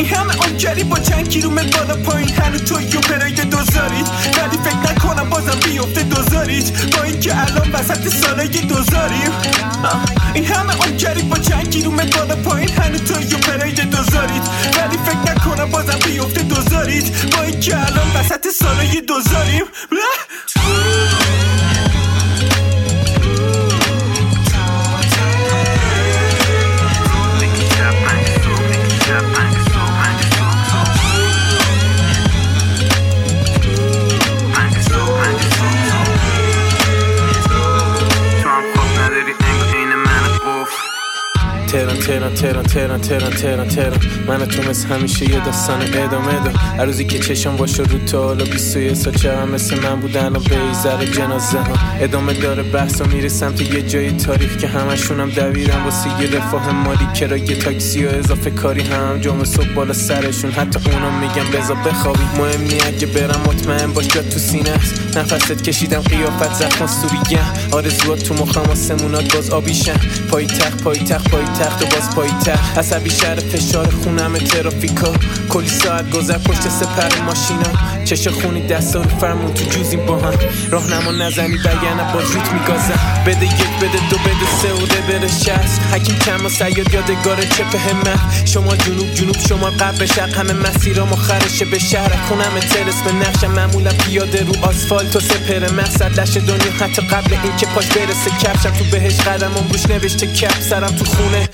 این همه آنگری با چند کیلومتر بالا پایین هنو توی و پراید دوزارید، ولی فکر نکنم بازم بیفته دوزارید با اینکه الان وسط سالای دوزاریم. این همه آنگری با چند کیلومتر بالا پایین هنو توی و پراید دوزارید، ولی فکر نکنم بازم بیفته دوزارید با اینکه الان وسط سالای دوزاریم. تهران من و تو مثل همیشه یه داستان ادامه دا. هر روزی که چشم باشه رو تا حالا 21 سال چقدر مثل من بودن و بیزر جنازه ها ادامه داره بحث و میره سمت یه جای تاریخ که همشونم دویرن واسه یه رفاه مالی کرای تاکسی و اضافه کاری هم جمعه صبح بالا سرشون، حتی اونا میگم بذار بخوابی مهم نی اگه برم مطمئن باش جات تو سینه است. نفست کشیدم قیافت زخم سوریه، آرزوات تو مخم آسمونات باز آبیشن، پایتخت و باز پایتخت عصبی شهر فشار خونم ترافیکا، کلی ساعت گذر پشت سپر ماشینا، چش خونی دستا رو فرمون تو جوزیم با هم، راهنما نزنی وگرنه باز روت میگازم. بده یک بده دو بده سه و بره 60 حکیم کم و سیاد یادگار چپ همت، شما جنوب شما قبل شرق همه مسیرام آخرشه به شهر خونم ترس به نقشم معمولا پیاده رو آسفالت و سپر مقصد لش دنیا حتی قبل این که پاش برسه کفشم تو بهش قدمم روش نوشته کپ سرم تو خونه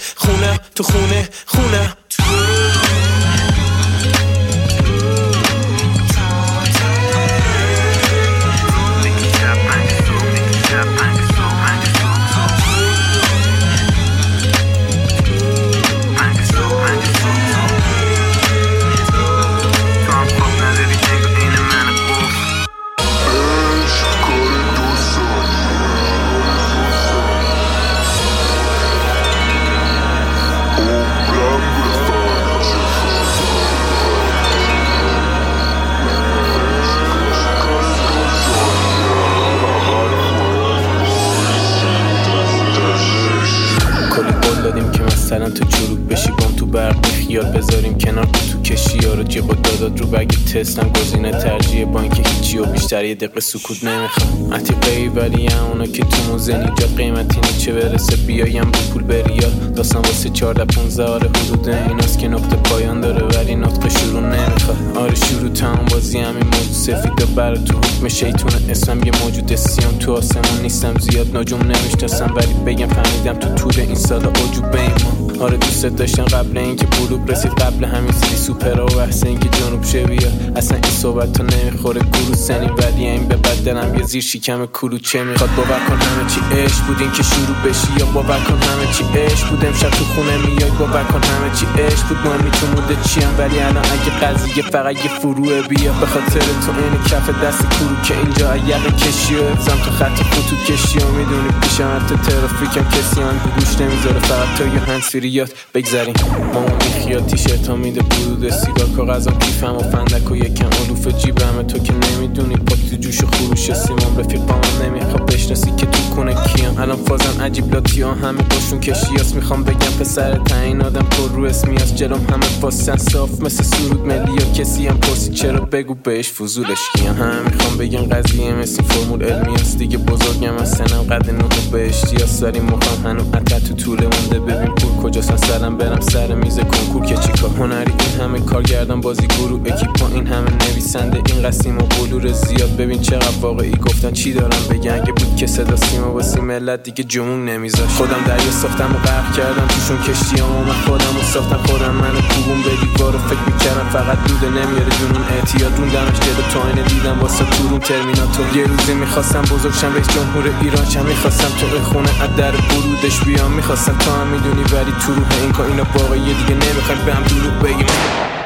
مثلا تو چروک بشی بام تو برق خیال بذاریم کنار تو کشی ها رو جبا دادات رو بگی تستم گزینه ترجیح با اینکه هیچی و بیشتر یه دقیقه سکوت نمیخوام عتیقه ای ولی اونا که تو موزنی جا قیمتی نیچه برسه بیایم رو پول بریا داستان واسه 14-15 آره حدود ایناست که نقطه پایان داره ولی نطق شروع نمیخواد. آره شروع تمام بازی همین موجود سفید و برا تو حکم شیطون اسمم یه موجود سیام تو آسمون نیستم زیاد نجوم نمیشناسم ولی بگم فهمیدم تو طول این سالا عجوبه ایمان. آره دوست داشتن قبل اینکه بلوغ رسید قبل همین سری سوپرها و بحث اینکه جنوب شه بیا اصلا این صحبت تا نمیخوره گروه سنی ولی این به بد دلم یه زیر شکم کلوچه میخواد. باور کن همه چی عشق بود این که شروع بشی یا باور کن همه چی عشق بود امشب تو خونه میای باور کن همه چی عشق بود مهمی تو موده چیم ولی الان اگه قضیه فقط یه فروعه بیا به خاطر تو این کف دست کرو که اینجا یقه کشی و ابزم تو خط خطوط کشی و میدونی پیشم حتی ترافیکم کسی هم گوش نمیذاره فقط تو یه هنسفریات بگذاریم مامان بیخیال تیشرت ها میده برود سیگار کاغذم کیفم و فندک و یکم علوف جیبم تو که نمیدونی پاک تو جوش و خروش سیمان رفیق با من نمیخواد بشناسی که تو کنه کیم الان فازم عجیب لاتی ها همه باشون کشیاس میخوام بگم پسر تعیین آدم پر رو اسمیاس جلوم همه فاستن صاف مثل سرود ملی یا کسی هم پرسی چرا بگو بهش فضولش کیم همه میخوام بگم قضیه مثل فرمول علمیاست دیگه بزرگم از سنم قد نوح بهشتیاس ولی مخوام هنوز عطر تو طول مونده ببین پول کجاست سرم برم سر میز کنکور که چیکار هنری این همه کارگردان بازی گروه اکیپ این همه نویسنده این قسیم و بلور زیاد ببین چقدر واقعی گفتن چی دارم بگن اگه بود که صدا سیما واسه ملت دیگه جمون نمیذاشت خودم دریا ساختم و غرق کردم توشون کشتیام من خودم و ساختم خودم منو کوبون به دیوار و فکر میکردم فقط دوده نمیاره جنون اعتیاد روندمش جلو تو آینه دیدم واسه تورون ترمیناتور یه روزی میخواستم بزرگشم رئیس جمهور ایران شم میخواستم تو این خونه از در ورودش بیام میخواستم تو هم میدونی ولی تو روح این کار اینا واقعیه دیگه نمیخوایم به هم دروغ بگیم.